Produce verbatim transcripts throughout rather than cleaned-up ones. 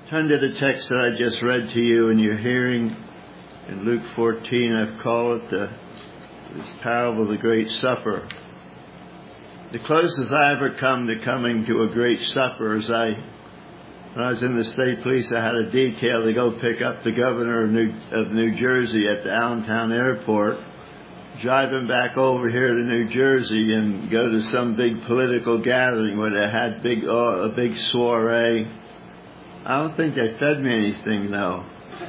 Turn to the text that I just read to you in your hearing in Luke fourteen. I've called it the this parable of the Great Supper. The closest I ever come to coming to a great supper is I, when I was in the state police, I had a detail to go pick up the governor of New, of New Jersey at the Allentown airport, drive him back over here to New Jersey and go to some big political gathering where they had big uh, a big soiree. I don't think they fed me anything, though.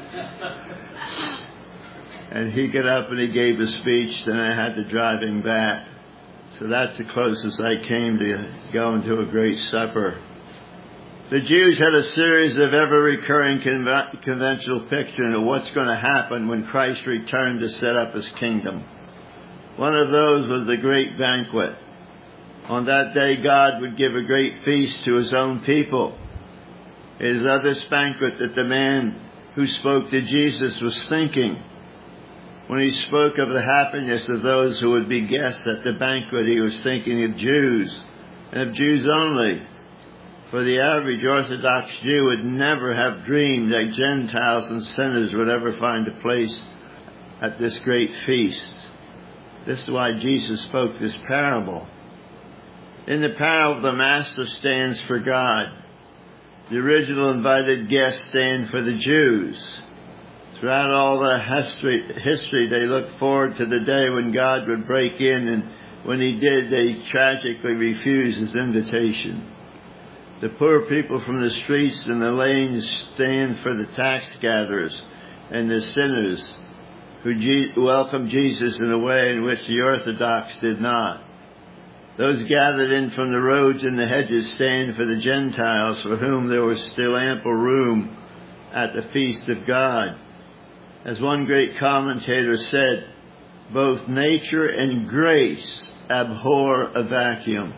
And he got up and he gave a speech, then I had to drive him back. So that's the closest I came to going to a great supper. The Jews had a series of ever-recurring conven- conventional pictures of what's going to happen when Christ returned to set up his kingdom. One of those was the great banquet. On that day, God would give a great feast to his own people. It is of this banquet that the man who spoke to Jesus was thinking. When he spoke of the happiness of those who would be guests at the banquet, he was thinking of Jews, and of Jews only. For the average Orthodox Jew would never have dreamed that Gentiles and sinners would ever find a place at this great feast. This is why Jesus spoke this parable. In the parable, the Master stands for God. The original invited guests stand for the Jews. Throughout all their history, history, they looked forward to the day when God would break in, and when he did, they tragically refused his invitation. The poor people from the streets and the lanes stand for the tax gatherers and the sinners who G- welcomed Jesus in a way in which the Orthodox did not. Those gathered in from the roads and the hedges stand for the Gentiles, for whom there was still ample room at the feast of God. As one great commentator said, both nature and grace abhor a vacuum.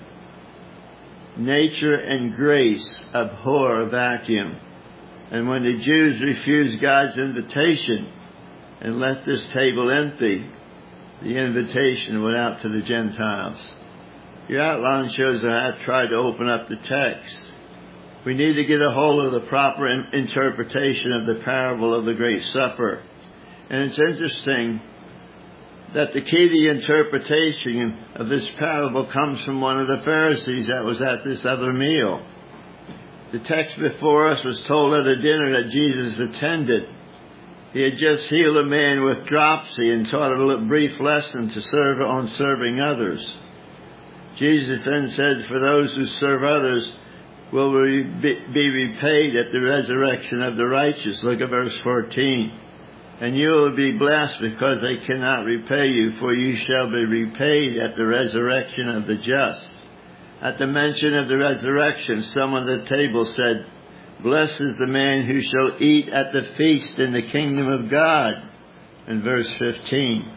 Nature and grace abhor a vacuum. And when the Jews refused God's invitation and left this table empty, the invitation went out to the Gentiles. Your outline shows that I've tried to open up the text. We need to get a hold of the proper interpretation of the parable of the Great Supper. And it's interesting that the key to the interpretation of this parable comes from one of the Pharisees that was at this other meal. The text before us was told at a dinner that Jesus attended. He had just healed a man with dropsy and taught a brief lesson to serve on serving others. Jesus then said, for those who serve others will be repaid at the resurrection of the righteous. Look at verse fourteen. And you will be blessed because they cannot repay you, for you shall be repaid at the resurrection of the just. At the mention of the resurrection, someone at the table said, blessed is the man who shall eat at the feast in the kingdom of God. In verse fifteen.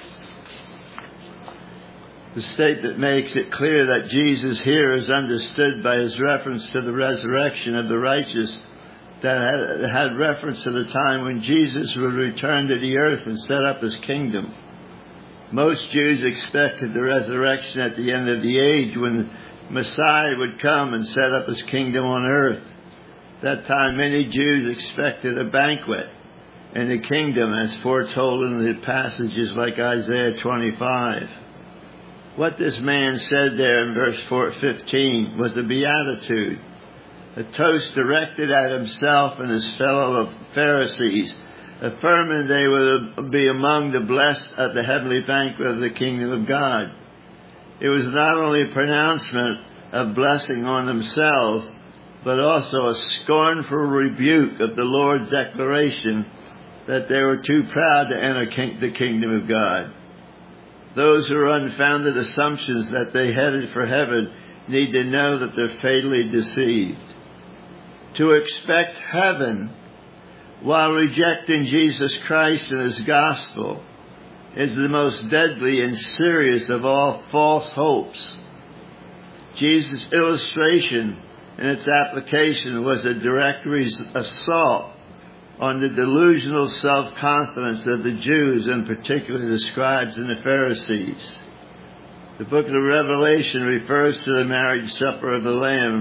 The statement makes it clear that Jesus here is understood by his reference to the resurrection of the righteous, that had, had reference to the time when Jesus would return to the earth and set up his kingdom. Most Jews expected the resurrection at the end of the age, when Messiah would come and set up his kingdom on earth. At that time, many Jews expected a banquet in the kingdom, as foretold in the passages like Isaiah twenty-five. What this man said there in verse fifteen was a beatitude, a toast directed at himself and his fellow Pharisees, affirming they would be among the blessed at the heavenly banquet of the kingdom of God. It was not only a pronouncement of blessing on themselves, but also a scornful rebuke of the Lord's declaration that they were too proud to enter king- the kingdom of God. Those who are unfounded assumptions that they headed for heaven need to know that they're fatally deceived. To expect heaven while rejecting Jesus Christ and his gospel is the most deadly and serious of all false hopes. Jesus' illustration and its application was a direct res- assault on the delusional self-confidence of the Jews, and particularly the scribes and the Pharisees. The book of Revelation refers to the marriage supper of the Lamb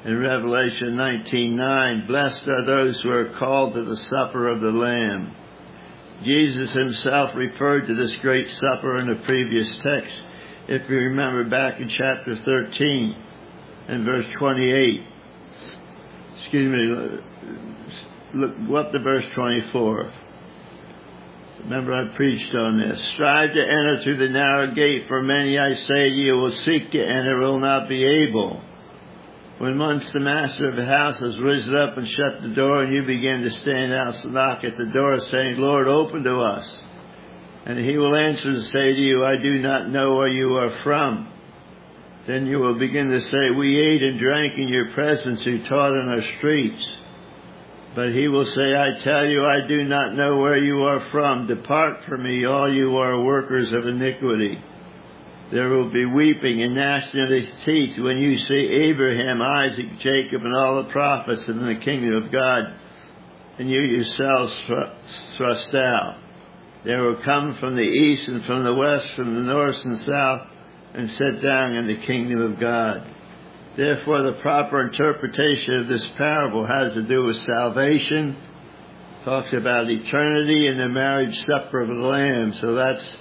in Revelation nineteen nine, blessed are those who are called to the supper of the Lamb. Jesus himself referred to this great supper in the previous text. If you remember back in chapter thirteen and verse twenty-eight. Excuse me, look, go up to verse twenty-four. Remember I preached on this. Strive to enter through the narrow gate, for many, I say to you, will seek to enter, will not be able. When once the master of the house has risen up and shut the door, and you begin to stand out and knock at the door, saying, Lord, open to us. And he will answer and say to you, I do not know where you are from. Then you will begin to say, we ate and drank in your presence, you taught in our streets. But he will say, I tell you, I do not know where you are from. Depart from me, all you are workers of iniquity. There will be weeping and gnashing of his teeth when you see Abraham, Isaac, Jacob, and all the prophets in the kingdom of God, and you yourselves thrust out. They will come from the east and from the west, from the north and south, and sit down in the kingdom of God. Therefore, the proper interpretation of this parable has to do with salvation. It talks about eternity and the marriage supper of the Lamb. So that's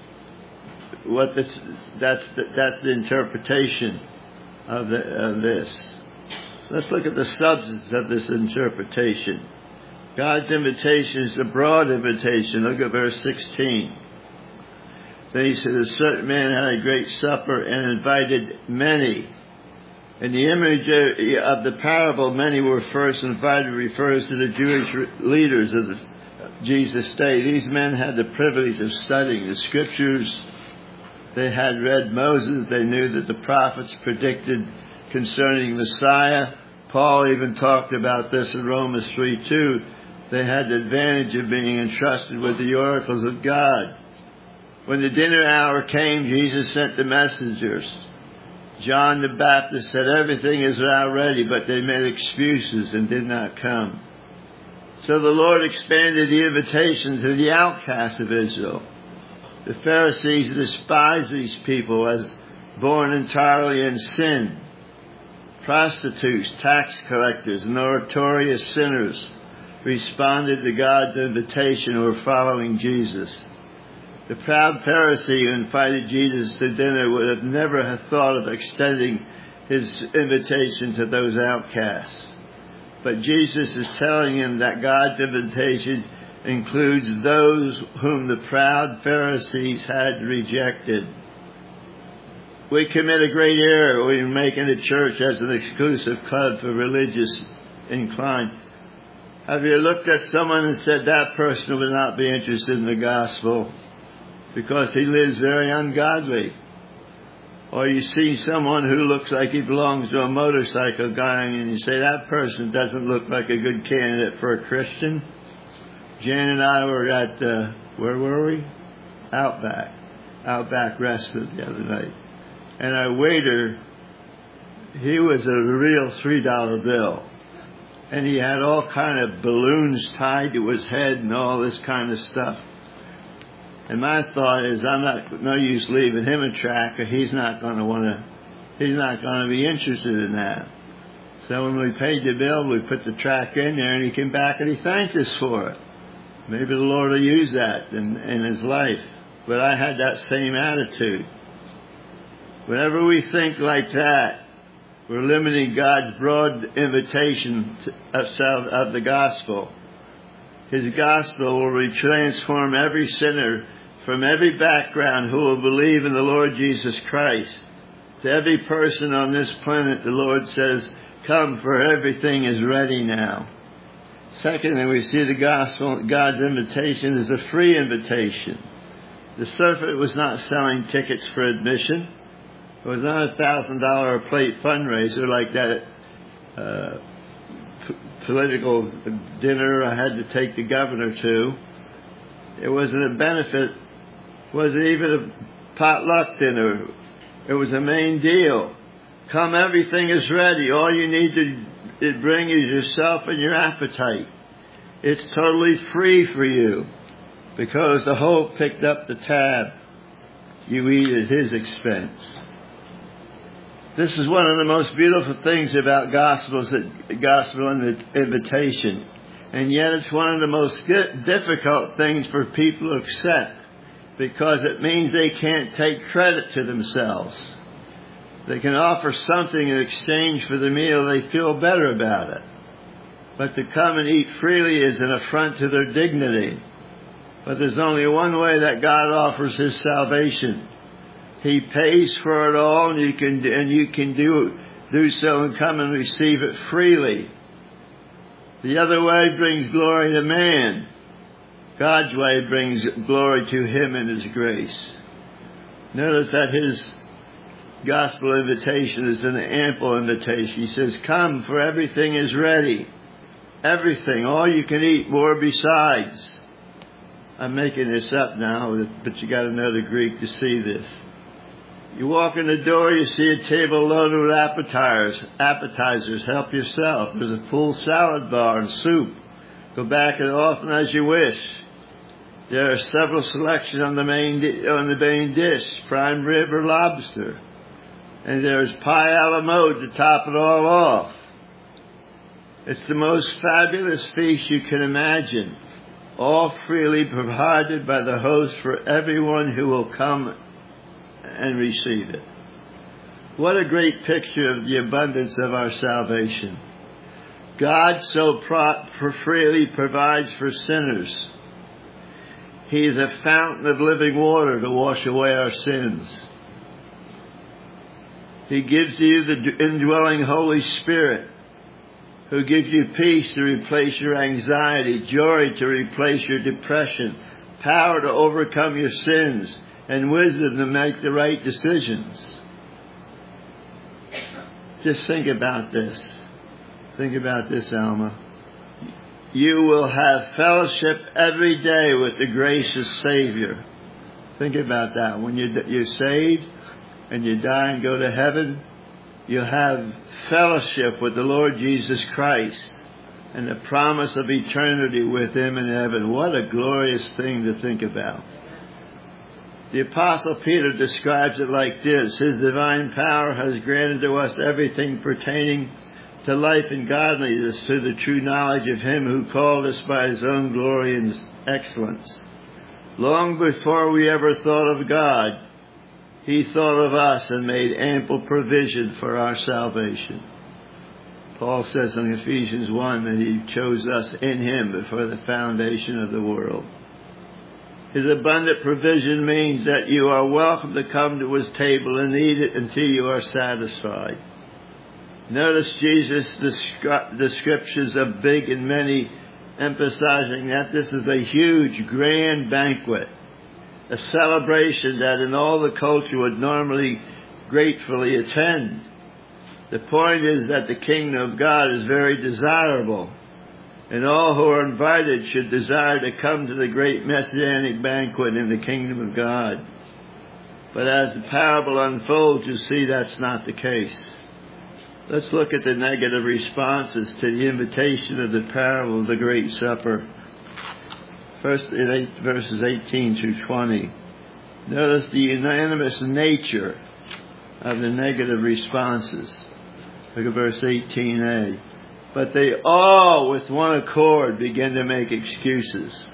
what this, that's the, that's the interpretation of the of this. Let's look at the substance of this interpretation. God's invitation is a broad invitation. Look at verse sixteen. Then he said, a certain man had a great supper and invited many. In the image of the parable, many were first invited, refers to the Jewish leaders of the, Jesus' day. These men had the privilege of studying the scriptures. They had read Moses. They knew that the prophets predicted concerning Messiah. Paul even talked about this in Romans three two. They had the advantage of being entrusted with the oracles of God. When the dinner hour came, Jesus sent the messengers. John the Baptist said, everything is now ready, but they made excuses and did not come. So the Lord expanded the invitation to the outcasts of Israel. The Pharisees despised these people as born entirely in sin. Prostitutes, tax collectors, notorious sinners responded to God's invitation and were following Jesus. The proud Pharisee who invited Jesus to dinner would have never have thought of extending his invitation to those outcasts. But Jesus is telling him that God's invitation includes those whom the proud Pharisees had rejected. We commit a great error when making the church as an exclusive club for religious inclined. Have you looked at someone and said that person would not be interested in the gospel because he lives very ungodly? Or you see someone who looks like he belongs to a motorcycle gang and you say that person doesn't look like a good candidate for a Christian? Jan and I were at, uh, where were we? Outback. Outback Restaurant the other night. And our waiter, he was a real three dollar bill. And he had all kind of balloons tied to his head and all this kind of stuff. And my thought is, I'm not, no use leaving him a track, or he's not going to want to, he's not going to be interested in that. So when we paid the bill, we put the track in there, and he came back and he thanked us for it. Maybe the Lord will use that in, in his life. But I had that same attitude. Whenever we think like that, we're limiting God's broad invitation to, of, of the gospel. His gospel will transform every sinner from every background who will believe in the Lord Jesus Christ. To every person on this planet, the Lord says, come, for everything is ready now. Secondly, we see the gospel, God's invitation is a free invitation. The serpent was not selling tickets for admission. It was not a one thousand dollars a plate fundraiser like that uh, p- political dinner I had to take the governor to. It wasn't a benefit. It wasn't even a potluck dinner. It was a main deal. Come, everything is ready. All you need to bring is yourself and your appetite. It's totally free for you because the Hope picked up the tab. You eat at his expense. This is one of the most beautiful things about gospels, that gospel invitation. And yet it's one of the most difficult things for people to accept, because it means they can't take credit to themselves. They can offer something in exchange for the meal, they feel better about it. But to come and eat freely is an affront to their dignity. But there's only one way that God offers His salvation. He pays for it all, and you can and you can do do so and come and receive it freely. The other way brings glory to man. God's way brings glory to Him and His grace. Notice that His gospel invitation is an ample invitation. He says, "Come, for everything is ready." Everything, all you can eat, more besides. I'm making this up now, but you got to know the Greek to see this. You walk in the door, you see a table loaded with appetizers. Appetizers, help yourself. There's a full salad bar and soup. Go back as often as you wish. There are several selections on the main di- on the main dish, prime rib or lobster, and there's pie a la mode to top it all off. It's the most fabulous feast you can imagine, all freely provided by the host for everyone who will come and receive it. What a great picture of the abundance of our salvation. God so pro- freely provides for sinners. He is a fountain of living water to wash away our sins. He gives you the indwelling Holy Spirit, who gives you peace to replace your anxiety, joy to replace your depression, power to overcome your sins, and wisdom to make the right decisions. Just think about this. Think about this, Alma. You will have fellowship every day with the gracious Savior. Think about that. When you're, you're saved and you die and go to heaven, you'll have fellowship with the Lord Jesus Christ and the promise of eternity with Him in heaven. What a glorious thing to think about. The Apostle Peter describes it like this: His divine power has granted to us everything pertaining to life and godliness, to the true knowledge of Him who called us by His own glory and excellence. Long before we ever thought of God, He thought of us and made ample provision for our salvation. Paul says in Ephesians one that He chose us in Him before the foundation of the world. His abundant provision means that you are welcome to come to His table and eat it until you are satisfied. Notice Jesus' descriptions of big and many, emphasizing that this is a huge, grand banquet, a celebration that in all the culture would normally gratefully attend. The point is that the kingdom of God is very desirable, and all who are invited should desire to come to the great messianic banquet in the kingdom of God. But as the parable unfolds, you see that's not the case. Let's look at the negative responses to the invitation of the parable of the Great Supper. First, in eight, verses eighteen through twenty. Notice the unanimous nature of the negative responses. Look at verse eighteen a. But they all, with one accord, begin to make excuses.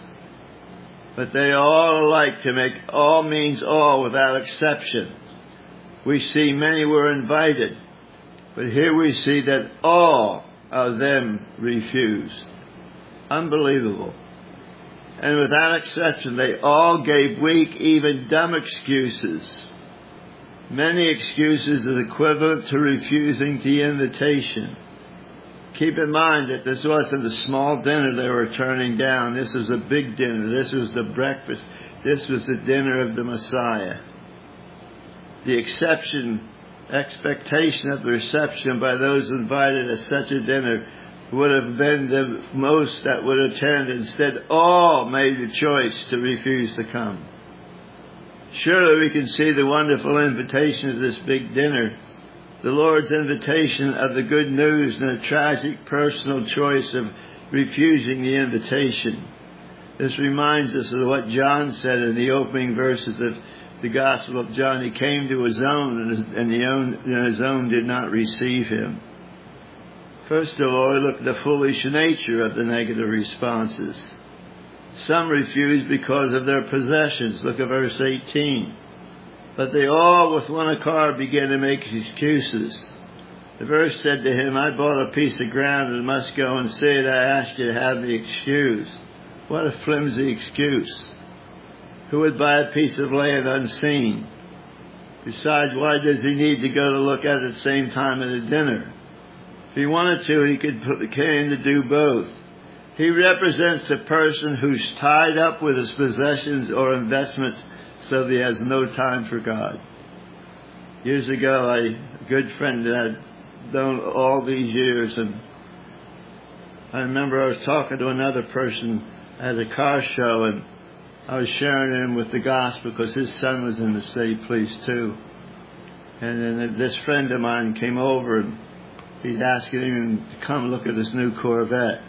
But they all alike to make all means all without exception. We see many were invited, but here we see that all of them refused. Unbelievable. And without exception, they all gave weak, even dumb excuses. Many excuses is equivalent to refusing the invitation. Keep in mind that this wasn't a small dinner they were turning down. This was a big dinner. This was the breakfast. This was the dinner of the Messiah. The exception, expectation of the reception by those invited at such a dinner would have been the most that would attend. Instead, all made the choice to refuse to come. Surely we can see the wonderful invitation of this big dinner, the Lord's invitation of the good news, and the tragic personal choice of refusing the invitation. This reminds us of what John said in the opening verses of the Gospel of John, he came to his own, and his, and, the own, and his own did not receive him. First of all, we look at the foolish nature of the negative responses. Some refused because of their possessions. Look at verse eighteen. But they all with one accord began to make excuses. The verse said to him, I bought a piece of ground and must go and see it. I asked you to have me excused. What a flimsy excuse. Who would buy a piece of land unseen? Besides, why does he need to go to look at it at the same time at a dinner? If he wanted to, he could put, came to do both. He represents the person who's tied up with his possessions or investments so that he has no time for God. Years ago, I, a good friend that I'd known all these years, and I remember I was talking to another person at a car show, and I was sharing him with the gospel because his son was in the state police too. And then this friend of mine came over, and he's asking him to come look at his new Corvette.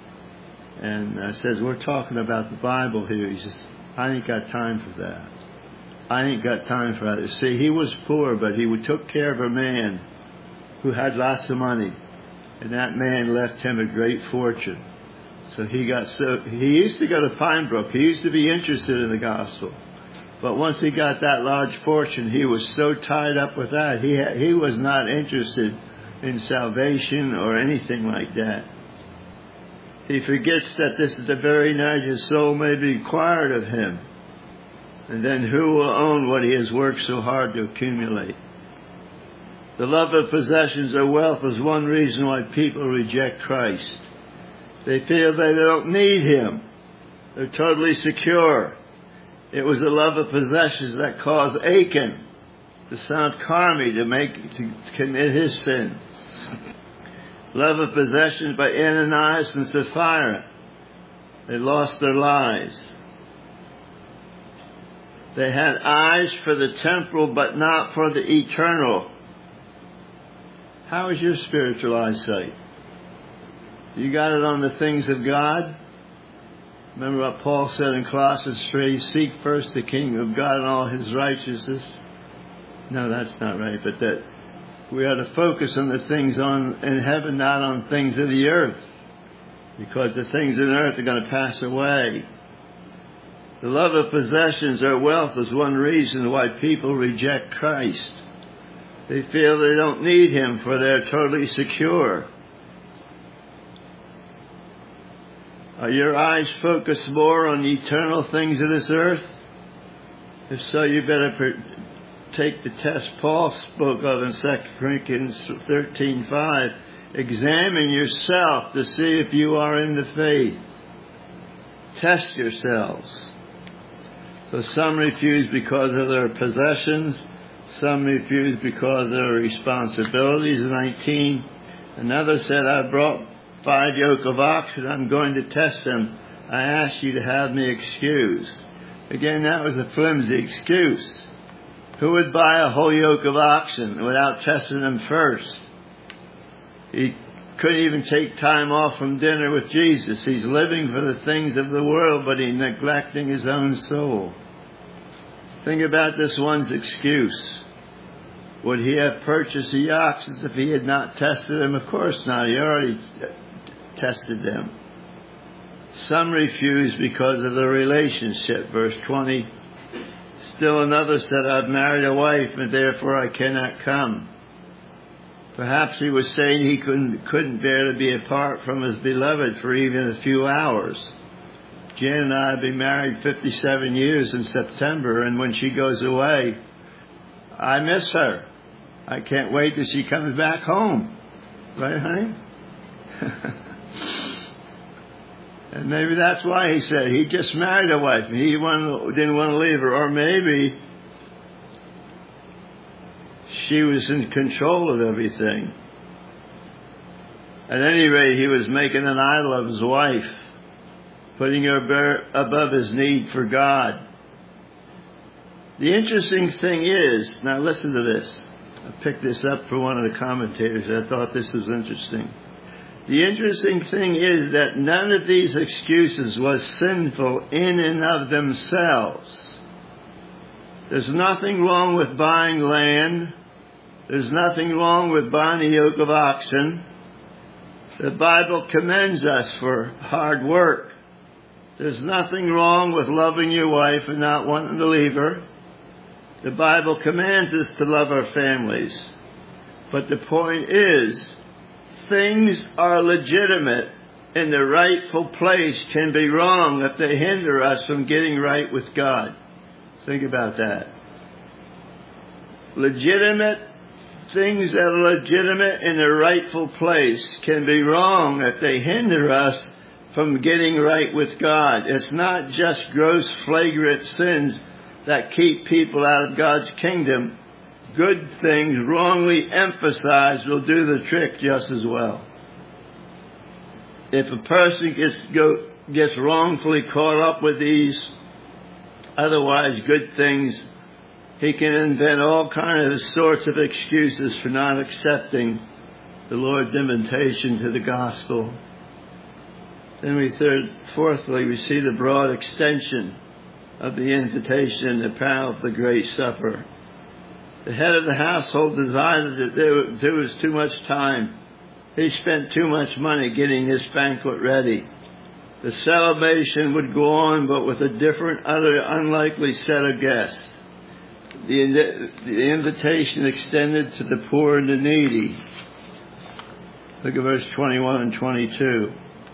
And I says, we're talking about the Bible here. He says, I ain't got time for that. I ain't got time for that. See, he was poor, but he took care of a man who had lots of money. And that man left him a great fortune. So he got so, he used to go to Pine Brook. He used to be interested in the gospel. But once he got that large fortune, he was so tied up with that, he had, he was not interested in salvation or anything like that. He forgets that this is the very night his soul may be required of him. And then who will own what he has worked so hard to accumulate? The love of possessions or wealth is one reason why people reject Christ. They feel they don't need him. They're totally secure. It was the love of possessions that caused Achan, the son of Carmi, to make to commit his sin. Love of possessions by Ananias and Sapphira. They lost their lives. They had eyes for the temporal but not for the eternal. How is your spiritual eyesight? You got it on the things of God? Remember what Paul said in Colossians three, seek first the kingdom of God and all his righteousness. No, that's not right, but that we are to focus on the things on in heaven, not on things of the earth. Because the things of the earth are going to pass away. The love of possessions or wealth is one reason why people reject Christ. They feel they don't need him for they're totally secure. Are your eyes focused more on the eternal things of this earth? If so, you better per- take the test Paul spoke of in Second Corinthians thirteen five. Examine yourself to see if you are in the faith. Test yourselves. So some refuse because of their possessions. Some refuse because of their responsibilities. nineteen. Another said, I brought five yoke of oxen. I'm going to test them. I ask you to have me excused. Again, that was a flimsy excuse. Who would buy a whole yoke of oxen without testing them first? He couldn't even take time off from dinner with Jesus. He's living for the things of the world, but he's neglecting his own soul. Think about this one's excuse. Would he have purchased the oxen if he had not tested them? Of course not. He already tested them. Some refused because of the relationship. Verse twenty. Still another said, I've married a wife, and therefore I cannot come. Perhaps he was saying he couldn't, couldn't bear to be apart from his beloved for even a few hours. Jan and I have been married fifty-seven years in September, and when she goes away, I miss her. I can't wait till she comes back home. Right, honey? And maybe that's why he said he just married a wife and he wanted, didn't want to leave her. Or maybe she was in control of everything. At any rate, he was making an idol of his wife, putting her above his need for God. The interesting thing is, now listen to this. I picked this up from one of the commentators. I thought this was interesting. The interesting thing is that none of these excuses was sinful in and of themselves. There's nothing wrong with buying land. There's nothing wrong with buying a yoke of oxen. The Bible commends us for hard work. There's nothing wrong with loving your wife and not wanting to leave her. The Bible commands us to love our families. But the point is, things are legitimate in the rightful place can be wrong if they hinder us from getting right with God. Think about that. Legitimate things that are legitimate in their rightful place can be wrong if they hinder us from getting right with God. It's not just gross flagrant sins that keep people out of God's kingdom. Good things wrongly emphasized will do the trick just as well. If a person gets go, gets wrongfully caught up with these otherwise good things, he can invent all kinds of sorts of excuses for not accepting the Lord's invitation to the gospel. Then we third, fourthly, we see the broad extension of the invitation and the power of the great supper. The head of the household decided that there, there was too much time. He spent too much money getting this banquet ready. The celebration would go on, but with a different, other unlikely set of guests. The, the invitation extended to the poor and the needy. Look at verse twenty-one and twenty-two.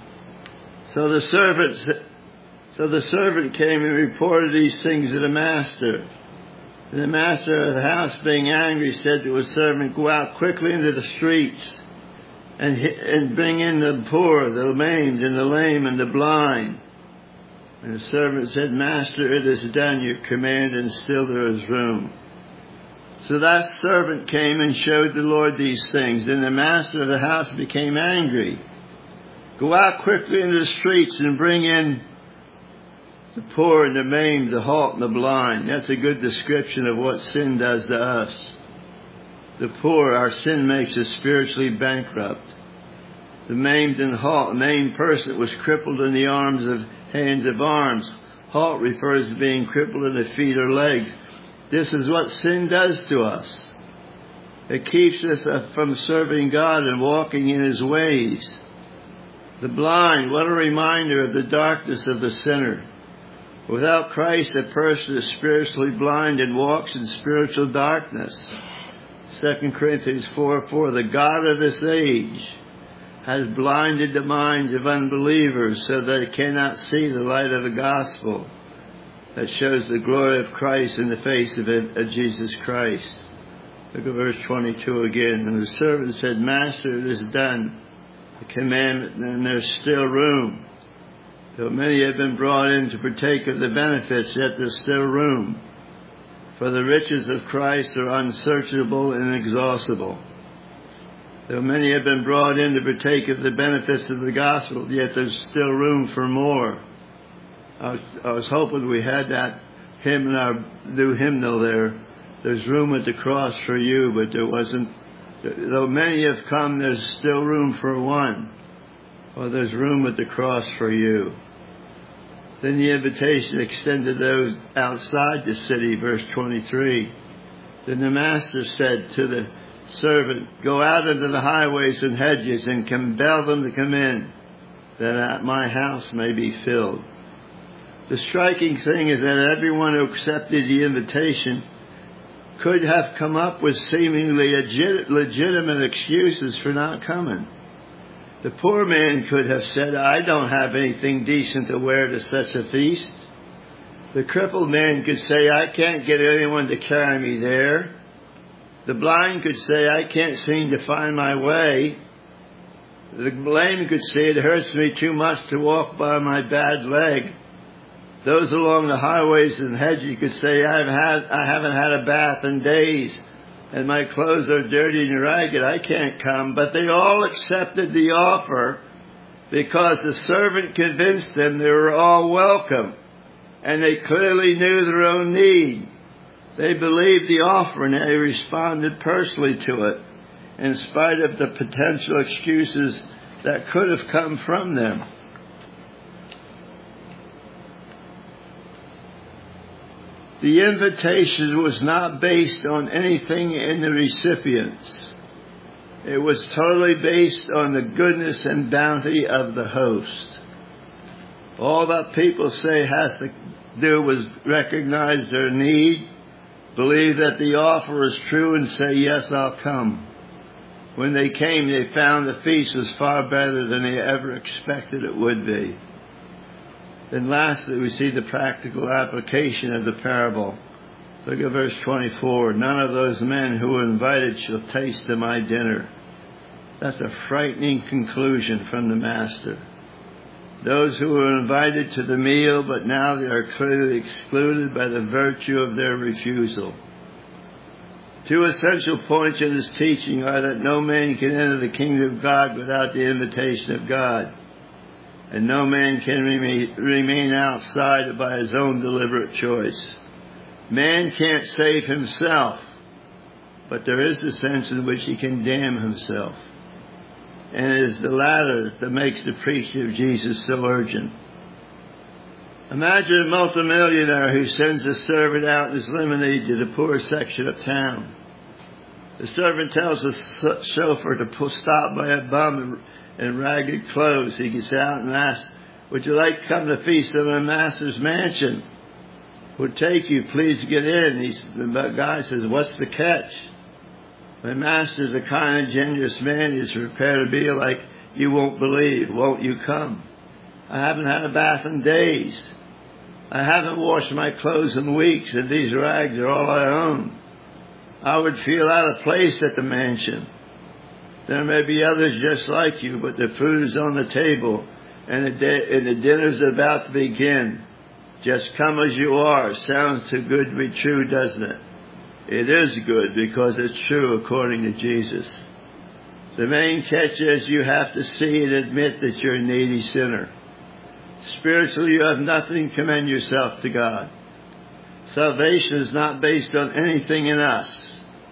So the servants, so the servant came and reported these things to the master. And the master of the house, being angry, said to his servant, "Go out quickly into the streets and and bring in the poor, the maimed, and the lame, and the blind." And the servant said, "Master, it is done your command, and still there is room." So that servant came and showed the Lord these things. And the master of the house became angry. "Go out quickly into the streets and bring in the poor and the maimed, the halt and the blind." That's a good description of what sin does to us. The poor, our sin makes us spiritually bankrupt. The maimed and halt, a maimed person was crippled in the arms of hands of arms. Halt refers to being crippled in the feet or legs. This is what sin does to us. It keeps us from serving God and walking in His ways. The blind, what a reminder of the darkness of the sinner. Without Christ, a person is spiritually blind and walks in spiritual darkness. Second Corinthians four four, the God of this age has blinded the minds of unbelievers so that they cannot see the light of the gospel that shows the glory of Christ in the face of, it, of Jesus Christ. Look at verse twenty-two again. And the servant said, "Master, it is done, the commandment, and there's still room. Though many have been brought in to partake of the benefits, yet there's still room. For the riches of Christ are unsearchable and inexhaustible. Though many have been brought in to partake of the benefits of the gospel, yet there's still room for more." I was, I was hoping we had that hymn in our new hymnal there. There's room at the cross for you, but there wasn't. Though many have come, there's still room for one. Or there's room at the cross for you. Then the invitation extended those outside the city, verse twenty-three. Then the master said to the servant, "Go out into the highways and hedges and compel them to come in, that my house may be filled." The striking thing is that everyone who accepted the invitation could have come up with seemingly legit, legitimate excuses for not coming. The poor man could have said, "I don't have anything decent to wear to such a feast." The crippled man could say, "I can't get anyone to carry me there." The blind could say, "I can't seem to find my way." The lame could say, "It hurts me too much to walk by my bad leg." Those along the highways and hedges could say, I've had, I haven't had a bath in days, and my clothes are dirty and ragged, I can't come. But they all accepted the offer because the servant convinced them they were all welcome, and they clearly knew their own need. They believed the offer and they responded personally to it, in spite of the potential excuses that could have come from them. The invitation was not based on anything in the recipients. It was totally based on the goodness and bounty of the host. All that people say has to do was recognize their need, believe that the offer is true, and say, yes, I'll come. When they came, they found the feast was far better than they ever expected it would be. Then lastly, we see the practical application of the parable. Look at verse twenty-four. None of those men who were invited shall taste of my dinner. That's a frightening conclusion from the Master. Those who were invited to the meal, but now they are clearly excluded by the virtue of their refusal. Two essential points in this teaching are that no man can enter the kingdom of God without the invitation of God, and no man can remain outside by his own deliberate choice. Man can't save himself, but there is a sense in which he can damn himself. And it is the latter that makes the preaching of Jesus so urgent. Imagine a multimillionaire who sends a servant out in his limousine to the poor section of town. The servant tells the chauffeur to stop by a bum in ragged clothes. He gets out and asks, would you like to come to the feast of my master's mansion? We'll take you, please get in. He's, the guy says, what's the catch? My master's a kind and generous man. He's prepared to be like you won't believe. Won't you come? I haven't had a bath in days. I haven't washed my clothes in weeks, and these rags are all I own. I would feel out of place at the mansion. There may be others just like you, but the food is on the table, and the, de- and the dinner's about to begin. Just come as you are. Sounds too good to be true, doesn't it? It is good because it's true according to Jesus. The main catch is you have to see and admit that you're a needy sinner. Spiritually, you have nothing to commend yourself to God. Salvation is not based on anything in us.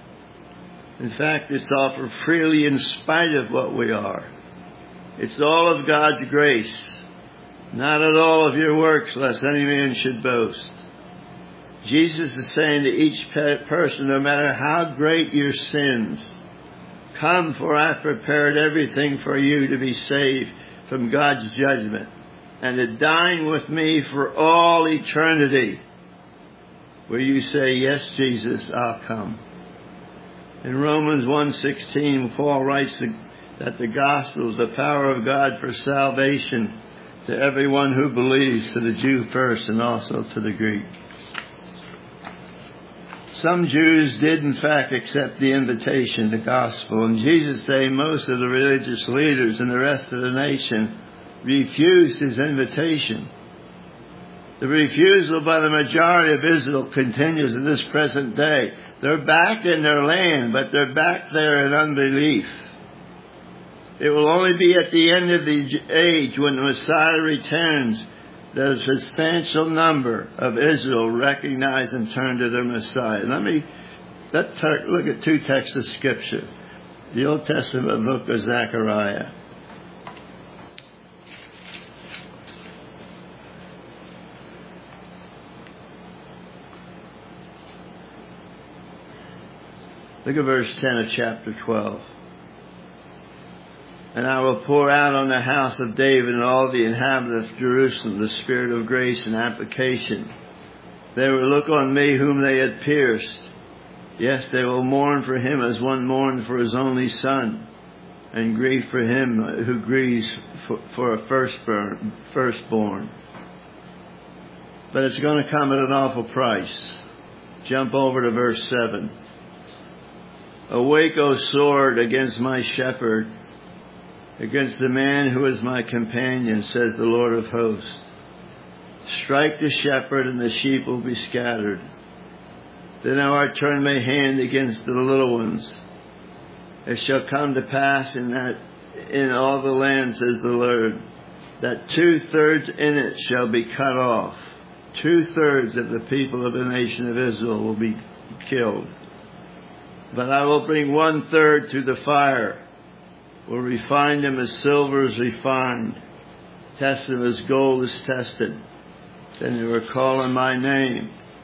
In fact, it's offered freely in spite of what we are. It's all of God's grace, not at all of your works, lest any man should boast. Jesus is saying to each person, no matter how great your sins, come, for I've prepared everything for you to be saved from God's judgment, and to dine with me for all eternity. Will you say, yes, Jesus, I'll come? In Romans one sixteen, Paul writes that the gospel is the power of God for salvation to everyone who believes, to the Jew first and also to the Greek. Some Jews did in fact accept the invitation, the gospel. In Jesus' day, most of the religious leaders and the rest of the nation refused his invitation. The refusal by the majority of Israel continues in this present day. They're back in their land, but they're back there in unbelief. It will only be at the end of the age, when the Messiah returns, that a substantial number of Israel recognize and turn to their Messiah. Let me let's look at two texts of Scripture. The Old Testament book of Zechariah. Look at verse ten of chapter twelve. And I will pour out on the house of David and all the inhabitants of Jerusalem the spirit of grace and application. They will look on me whom they had pierced. Yes, they will mourn for him as one mourns for his only son, and grieve for him who grieves for, for a firstborn, firstborn. But it's going to come at an awful price. Jump over to verse seven. Awake, O sword, against my shepherd, against the man who is my companion, says the Lord of hosts. Strike the shepherd, and the sheep will be scattered. Then I will turn my hand against the little ones. It shall come to pass in that in all the land, says the Lord, that two-thirds in it shall be cut off. Two-thirds of the people of the nation of Israel will be killed. But I will bring one-third through the fire, will refine them as silver is refined, test them as gold is tested. Then they will call on my name,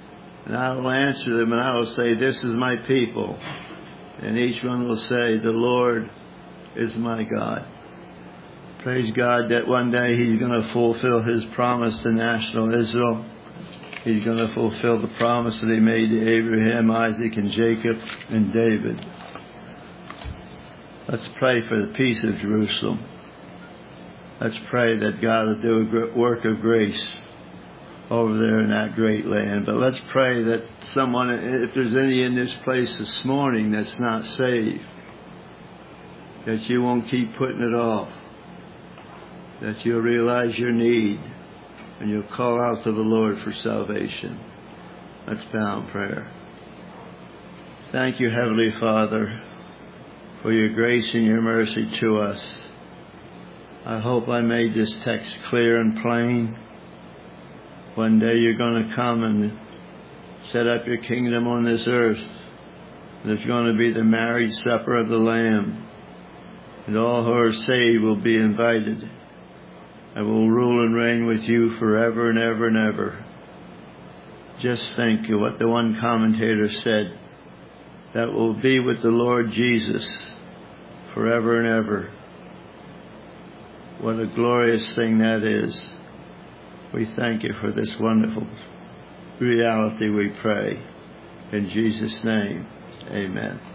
And I will answer them, and I will say, this is my people. And each one will say, the Lord is my God. Praise God that one day He's going to fulfill His promise to national Israel. He's going to fulfill the promise that He made to Abraham, Isaac, and Jacob, and David. Let's pray for the peace of Jerusalem. Let's pray that God will do a work of grace over there in that great land. But let's pray that someone, if there's any in this place this morning that's not saved, that you won't keep putting it off, that you'll realize your need and you'll call out to the Lord for salvation. Let's bow in prayer. Thank you, Heavenly Father, for your grace and your mercy to us. I hope I made this text clear and plain. One day you're going to come and set up your kingdom on this earth. There's going to be the marriage supper of the Lamb. And all who are saved will be invited. I will rule and reign with you forever and ever and ever. Just think of what the one commentator said. That will be with the Lord Jesus forever and ever. What a glorious thing that is. We thank you for this wonderful reality, we pray. In Jesus' name, amen.